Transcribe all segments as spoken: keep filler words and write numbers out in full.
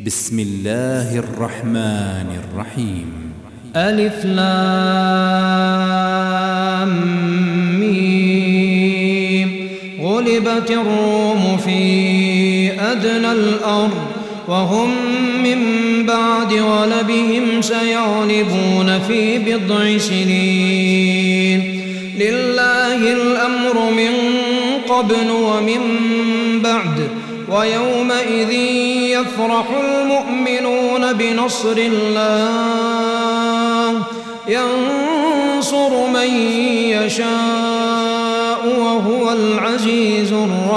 بسم الله الرحمن الرحيم. ألف لام ميم. غلبت الروم في أدنى الأرض وهم من بعد غلبهم سيغلبون في بضع سنين. لله الأمر من قبل ومن بعد ويومئذ يفرح المؤمنون بنصر الله ينصر من يشاء وهو العزيز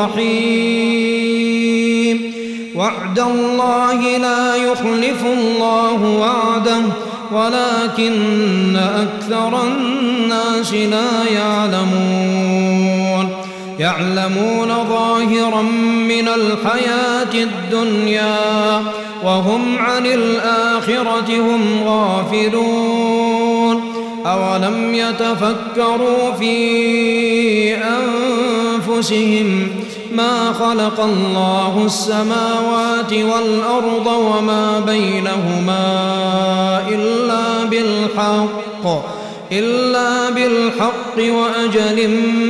الرحيم. وعد الله لا يخلف الله وعده ولكن أكثر الناس لا يعلمون. يعلمون ظاهرا من الحياة الدنيا وهم عن الآخرة هم غافلون. أولم يتفكروا في أنفسهم ما خلق الله السماوات والأرض وما بينهما إلا بالحق إلا بالحق وأجل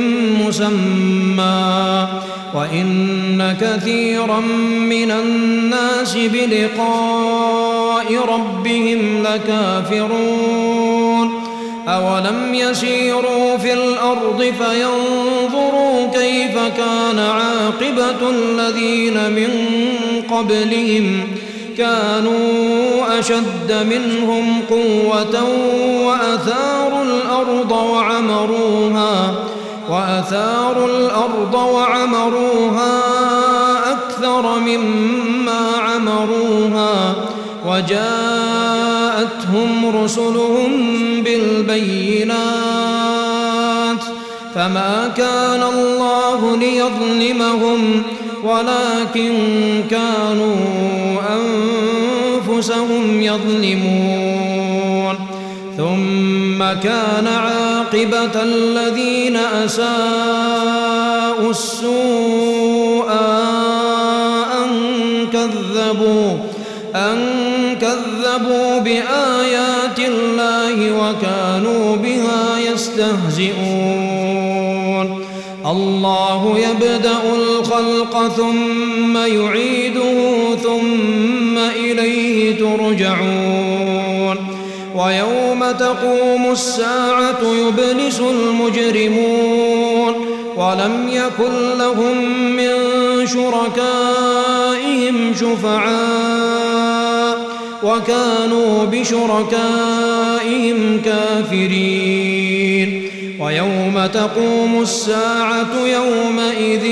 مسمى وإن كثيرا من الناس بلقاء ربهم لكافرون. أولم يسيروا في الأرض فينظروا كيف كان عاقبة الذين من قبلهم كانوا أشد منهم قوة وأثاروا الأرض وعمروها وأثاروا الأرض وعمروها أكثر مما عمروها وجاءتهم رسلهم بالبينات فما كان الله ليظلمهم ولكن كانوا أنفسهم يظلمون. ثم كان عاقبة الذين أساءوا السوء أن كذبوا أن كذبوا بآيات الله وكانوا بها يستهزئون. الله يبدأ الخلق ثم يعيده ثم إليه ترجعون. ويوم تقوم الساعة يبلس المجرمون ولم يكن لهم من شركائهم شفعاء وكانوا بشركائهم كافرين. ويوم تقوم الساعة يومئذ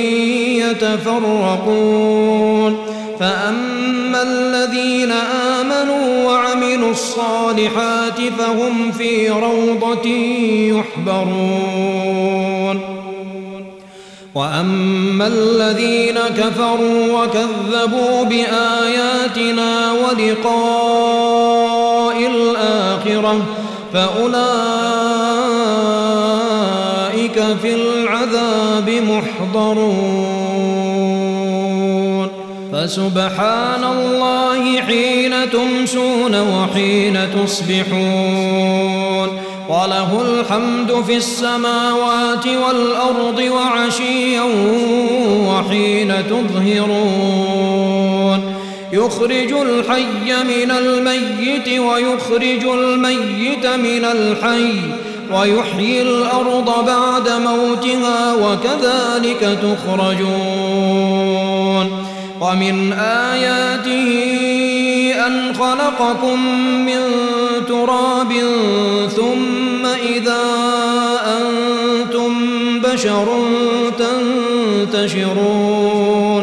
يتفرقون فأما الذين آمنوا وعملوا الصالحات فهم في روضة يحبرون. وأما الذين كفروا وكذبوا بآياتنا ولقاء الآخرة فأولئك في العذاب محضرون. فسبحان الله حين تمسون وحين تصبحون وله الحمد في السماوات والأرض وعشيا وحين تظهرون. يخرج الحي من الميت ويخرج الميت من الحي ويحيي الأرض بعد موتها وكذلك تخرجون. ومن آياته أن خلقكم من تراب ثم إذا أنتم بشر تنتشرون.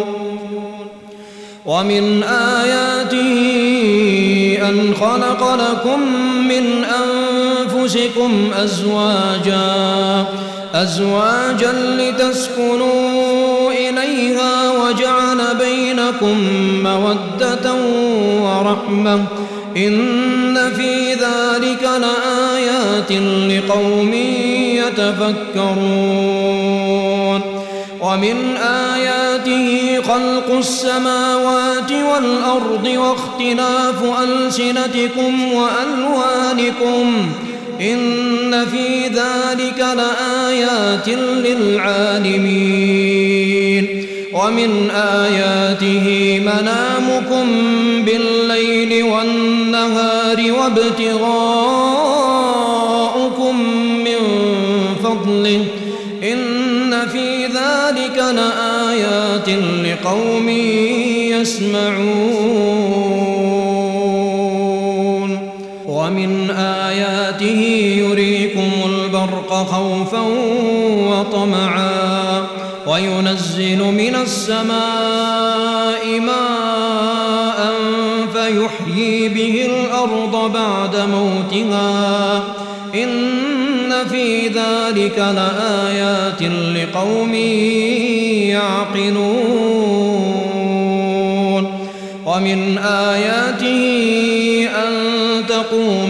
ومن آياته أن خلق لكم من أنفسكم أزواجا أزواجا لتسكنوا إليها وجعل بينكم مودة ورحمة إن في ذلك لآيات لقوم يتفكرون. ومن آياته خلق السماوات والأرض واختلاف ألسنتكم وألوانكم إن في ذلك لآيات للعالمين ومن آياته منامكم بالليل والنهار وابتغاؤكم من فضله إن في ذلك لآيات لقوم يسمعون ومن آياته يريكم البرق خوفا وطمعا وينزل من السماء ماء فيحيي به الأرض بعد موتها إن في ذلك لآيات لقوم يعقلون ومن آياته أن تقوم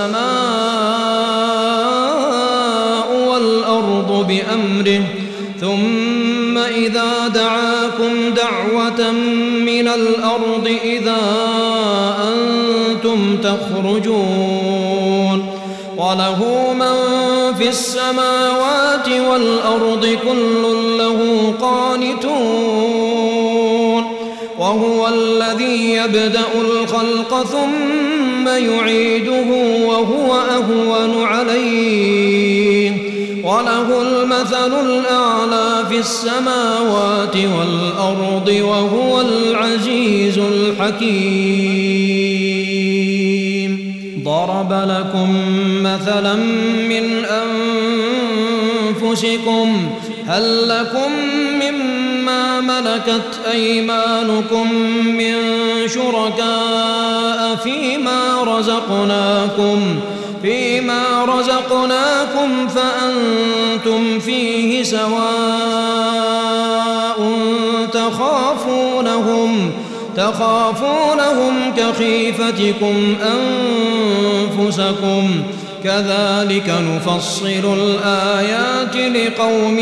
السماء والأرض بأمره ثم إذا دعاكم دعوة من الأرض إذا أنتم تخرجون وله من في السماوات والأرض كل له قانتون وهو الذي يبدأ الخلق ثم يعيده وهو أهون عليه وله المثل الأعلى في السماوات والأرض وهو العزيز الحكيم ضرب لكم مثلا من أنفسكم هل لكم مما ملكت أيمانكم من شركاء فيما رزقناكم فيما رزقناكم فأنتم فيه سواء تخافونهم تخافونهم كخيفتكم أنفسكم كذلك نفصل الآيات لقوم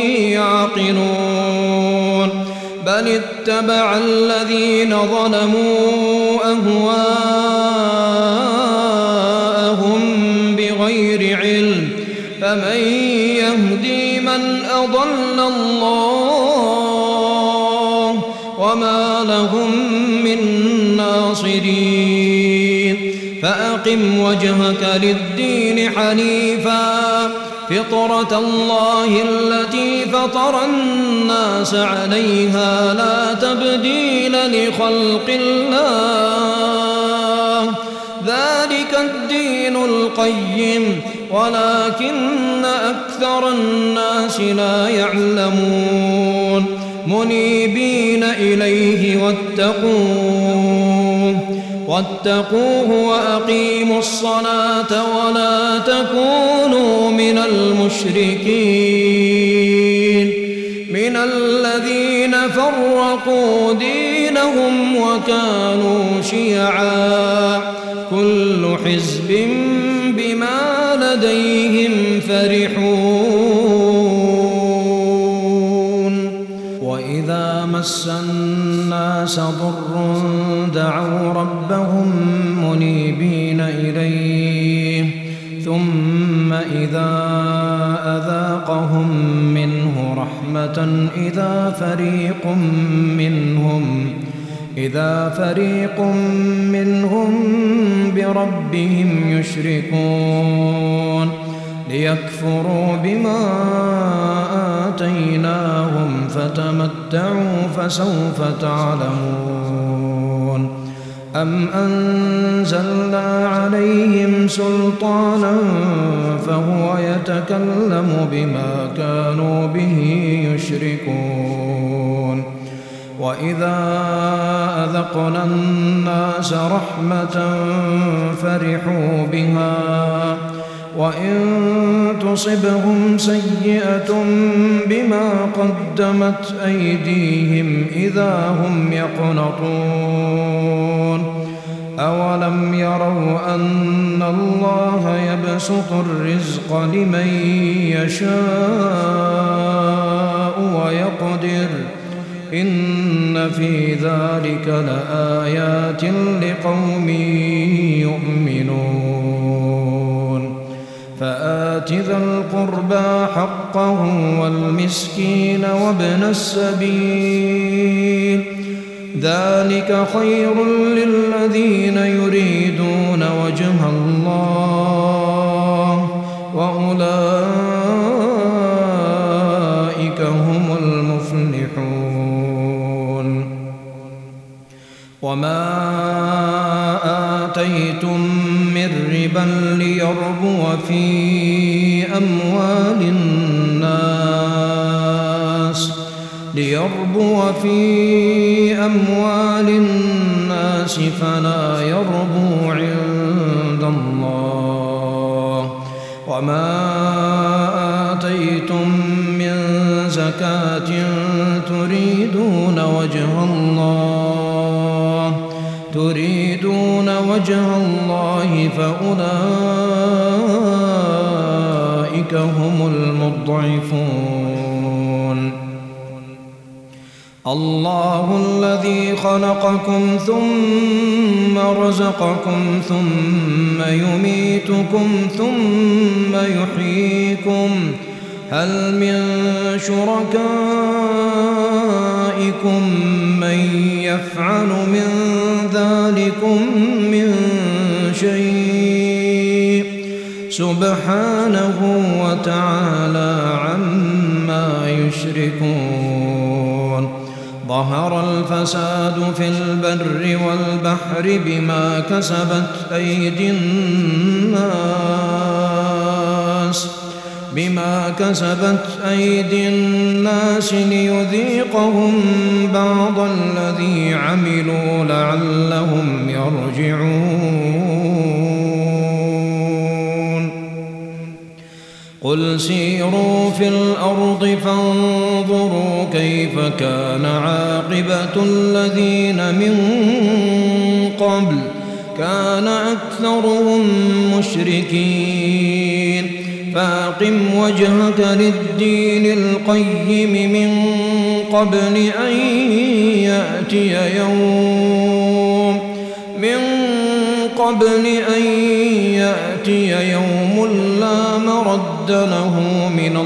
يعقلون بل اتبع الذين ظلموا أهواءهم بغير علم فمن يهدي من أضل الله وما لهم من ناصرين فأقم وجهك للدين حنيفا فطرة الله التي فطر الناس عليها لا تبديل لخلق الله ذلك الدين القيم ولكن أكثر الناس لا يعلمون منيبين إليه واتقوه واتقوه وأقيموا الصلاة ولا تكونوا من المشركين من الذين فرقوا دينهم وكانوا شيعا كل حزب بما لديهم فرحون وإذا مس الناس ضر دعوا ربهم منيبين إليه ثم إذا أذاقهم منه رحمة إذا فريق منهم إذا فريق منهم بربهم يشركون ليكفروا بما آتيناهم فتمتعوا فسوف تعلمون أم أنزلنا عليهم سلطانا فهو يتكلم بما كانوا به يشركون وإذا أذقنا الناس رحمة فرحوا بها وإن تصبهم سيئة بما قدمت أيديهم إذا هم يقنطون أولم يروا أن الله يبسط الرزق لمن يشاء ويقدر إن في ذلك لآيات لقوم يؤمنون فآت ذا القربى حقه والمسكين وابن السبيل ذلك خير للذين يريدون وجه الله وأولئك هم المفلحون وما آتيتم من ربا ليربو في أموال الناس ليربو في أموال الناس فلا يربو عند الله وما آتيتم من زكاة تريدون وجه الله تريدون وجه الله فأولئك هم المضعفون الله الذي خلقكم ثم رزقكم ثم يميتكم ثم يحييكم هل من شركائكم من يفعل من ذلكم من شيء سبحانه وتعالى عما يشركون ظهر الفساد في البر والبحر بما كسبت أيدي الناس بما كسبت أيدي الناس ليذيقهم بعض الذي عملوا لعلهم يرجعون قل سيروا في الأرض فانظروا كيف كان عاقبة الذين من قبل كان أكثرهم مشركين فأقم وجهك للدين القيم من قبل أن يأتي يوم من قبل أن يأتي يوم لا مرد له من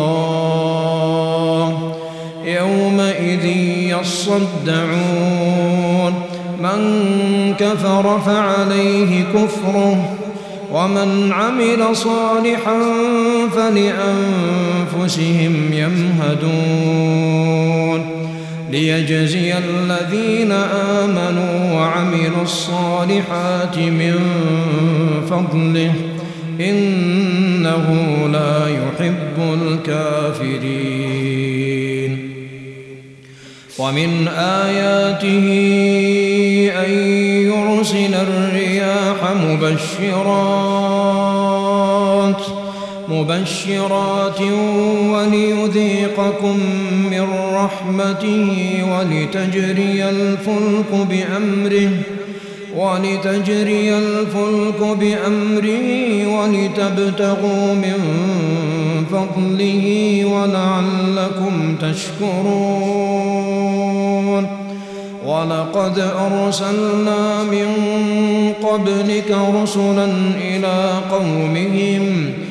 الله يومئذ يصدعون من كفر فعليه كفره ومن عمل صالحا فلأنفسهم يمهدون ليجزي الذين آمنوا وعملوا الصالحات من فضله إنه لا يحب الكافرين ومن آياته أن يرسل الرياح مبشرات مبشرات وليذيقكم من رحمته ولتجري الفلك بأمره ولتجري الفلك بأمره ولتبتغوا من فضله ولعلكم تشكرون ولقد أرسلنا من قبلك رسلا إلى قومهم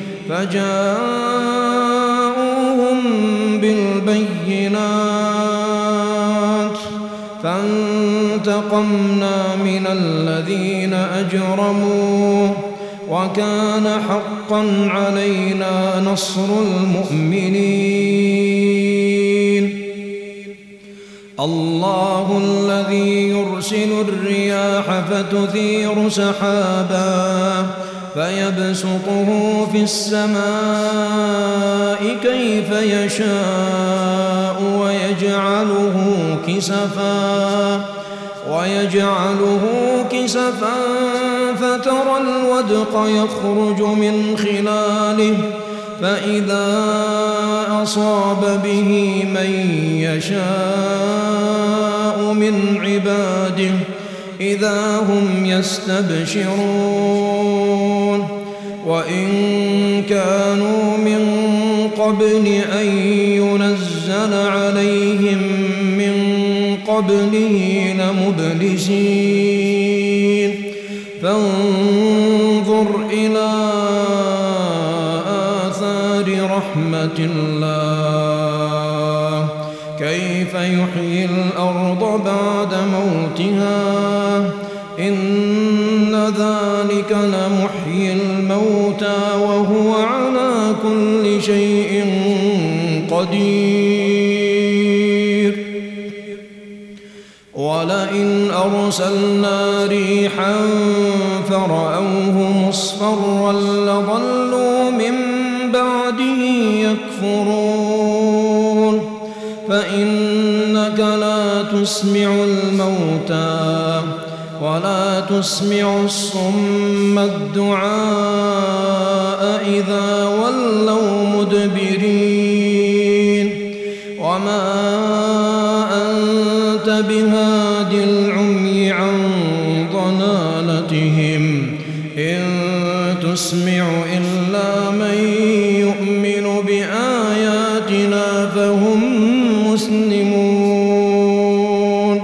فجاءوهم بالبينات فانتقمنا من الذين أجرموا وكان حقا علينا نصر المؤمنين الله الذي يرسل الرياح فتثير سحابا فيبسطه في السماء كيف يشاء ويجعله كسفا ويجعله كسفا فترى الودق يخرج من خلاله فإذا أصاب به من يشاء من عباده إذا هم يستبشرون وإن كانوا من قبل أن ينزل عليهم من قبله لمبلسين فانظر إلى آثار رحمة الله كيف يحيي الأرض بعد موتها إن ذلك لمحيي الموتى وهو على كل شيء قدير ولئن أرسلنا ريحا فرأوه مصفرا لظلوا من بعده يكفرون فإنك لا تسمع الموتى ولا تسمع الصم الدعاء إذا ولوا مدبرين وما أنت بهاد العمي عن ضلالتهم إن تسمع إلا من يؤمن بآياتنا فهم مسلمون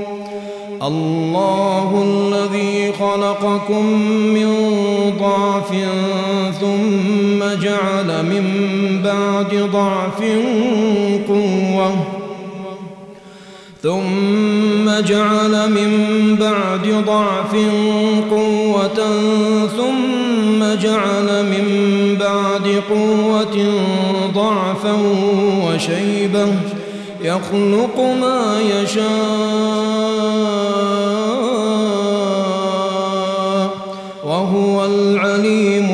الله الذي خلقكم من ضعف ثم جعل من بعد ضعف قوة ثم جعل من بعد ضعف قوة ثم جعل من بعد قوة ضعفا وشيبة يخلق ما يشاء وهو العليم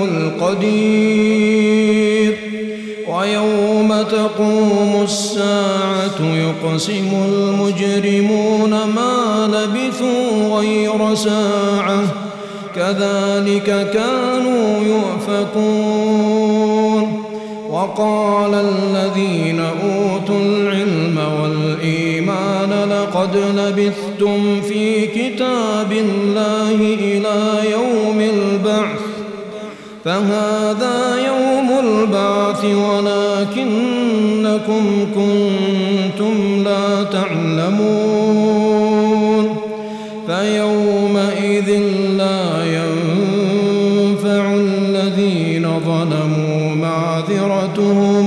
القدير ويوم تقوم الساعة يقسم المجرمون ما لبثوا غير ساعة كذلك كانوا يؤفكون وقال الذين أوتوا العلم والإيمان لقد لبثتم في كتاب الله إلى يوم البعث فهذا يوم البعث ولكنكم كنتم لا تعلمون فيومئذ لا ينفع الذين ظلموا معذرتهم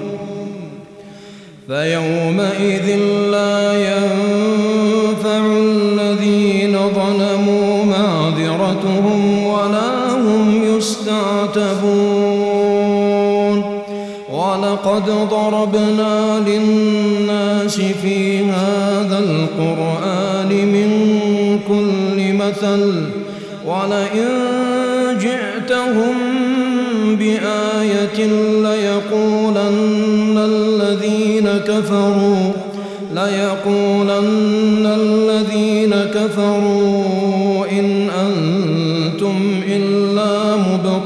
فيومئذ لا ينفع الذين ظلموا معذرتهم ولا هم يستعتبون ولقد ضربنا للناس في هذا القرآن من كل مثل ولئن جئتهم بآية ليقولن الذين كفروا ليقولن الذين كفروا إن أنتم إلا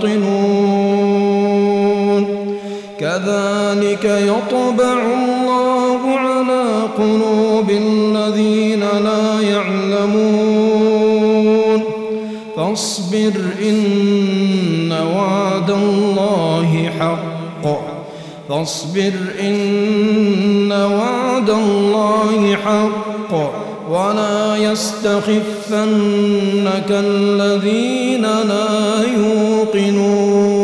مبطلون كذلك يطبع الله على قلوب الذين لا يعلمون فاصبر إن وعد الله حق فاصبر إن وعد الله حق ولا يستخفنك الذين لا يوقنون